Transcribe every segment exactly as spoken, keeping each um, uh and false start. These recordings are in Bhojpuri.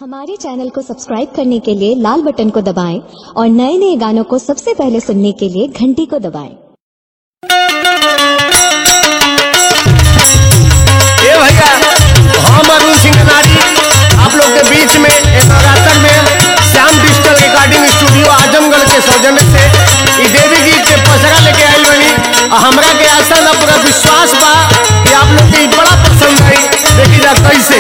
हमारे चैनल को सब्सक्राइब करने के लिए लाल बटन को दबाएं और नए नए गानों को सबसे पहले सुनने के लिए घंटी को दबाएं। ये भैया हम अरुण सिंह नारी आप लोग के बीच में नवरात्र में Shyam digital recording studio Azamgarh के सौजन्य से ई देवी गीत के पसरा लेके आयल बनी। हमरा के आशा ना पूरा विश्वास बा कि आप लोग के बड़ा पसंद आई। देखी जा कैसे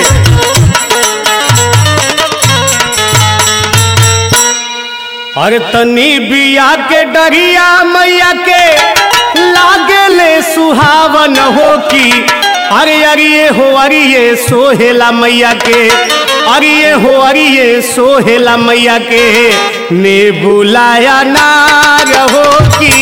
अरे तनी बिया के डरिया मैया के लागे ले सुहावन हो की अरे अरिये हो अरिये सोहेला मैया के अरिये हो अरिये सोहेला मैया के ने बुलाया नाग हो की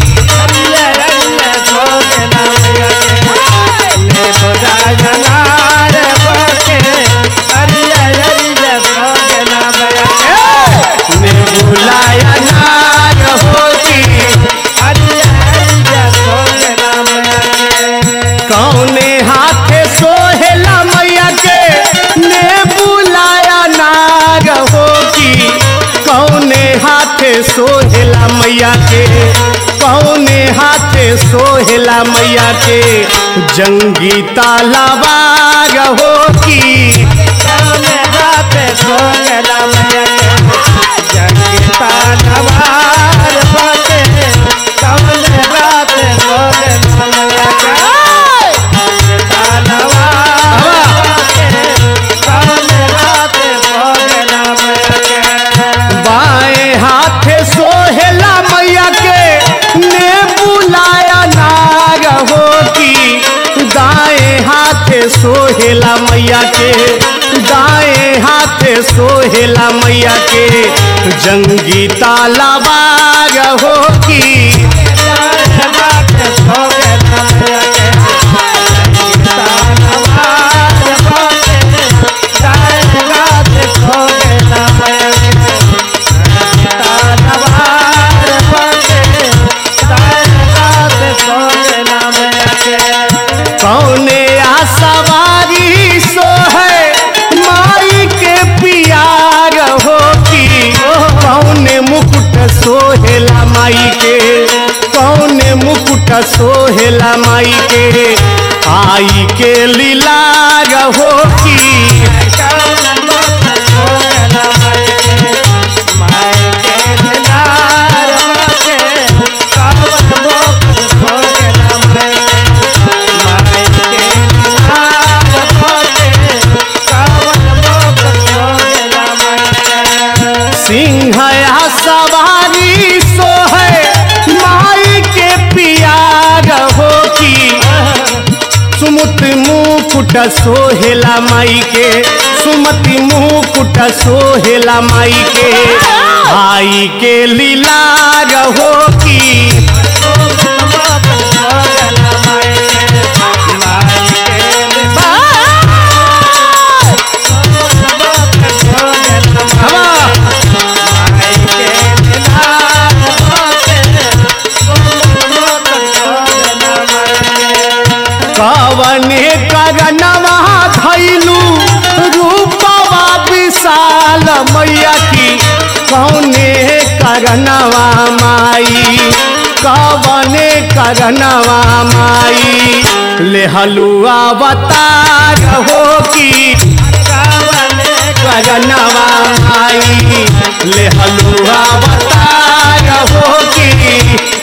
कौने हाथे सोहेला मैया के ने बुलाया नाग हो की कौने हाथे सोहेला मैया के कौने हाथे सोहेला मैया के जंगी तालावार हो की कौने हाथे सोहेला मैया के जंगी तालावार हो के कौने हाथे सोहेला मैया के बाएं हाथे सोहेला मैया के ने बुलाया नाग हो की दाएं हाथे सोहेला मैया के दाएं हाथे सोहेला मैया के जंगी तालावार हो की कौने आसवारी सो है माई के पियार हो की कौने मुकुट सोहेला माई के कौने मुकुट सोहेला माई के आई के लीलार हो की सिंहया सवारी सो है माई के पियार हो की सुमत मुकुट सोहेला माई के सुमति मुकुट सोहेला माई के आई के लीलार हो की कवने करनवा धैलू रूपवा विशाल मैया की कौने करनवा माई कवने करनवा माई ले हलुआ बतार हो की कवने करनवा माई ले हलुआ बतार हो की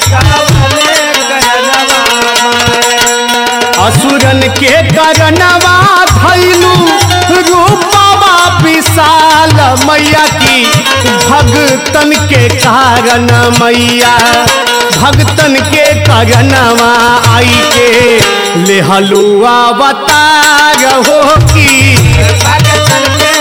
असुरन के करनवा धैलू रूपवा विशाल मैया की भगतन के कारण मैया भगतन के करनवा आई के ले हलुआ बतार हो की भगतन के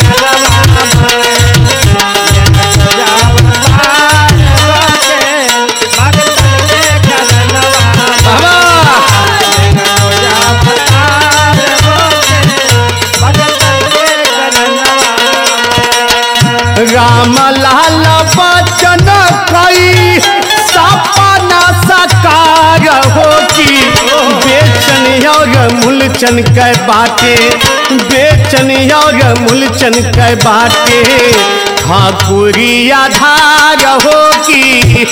राम लाल बचन कई सपना साकार हो की बेचन और मूलचन के बाटे बेच बेचन और मूलचन के बाटे ठाकुरिया धार हो की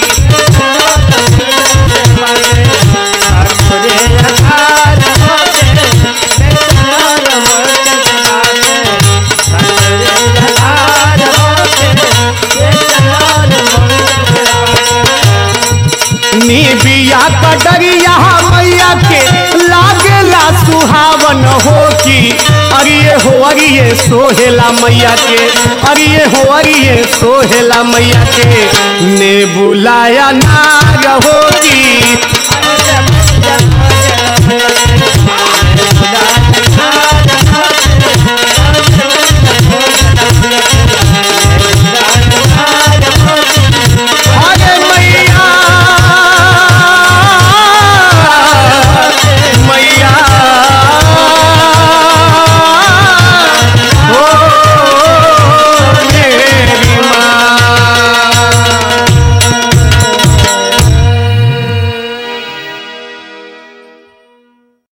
बिया कटरिया मैया के लागेला सुहावन हो की अरिये हो अरिये सोहेला मैया के अरिये हो अरिये सोहेला मैया के ने बुलाया नाग हो की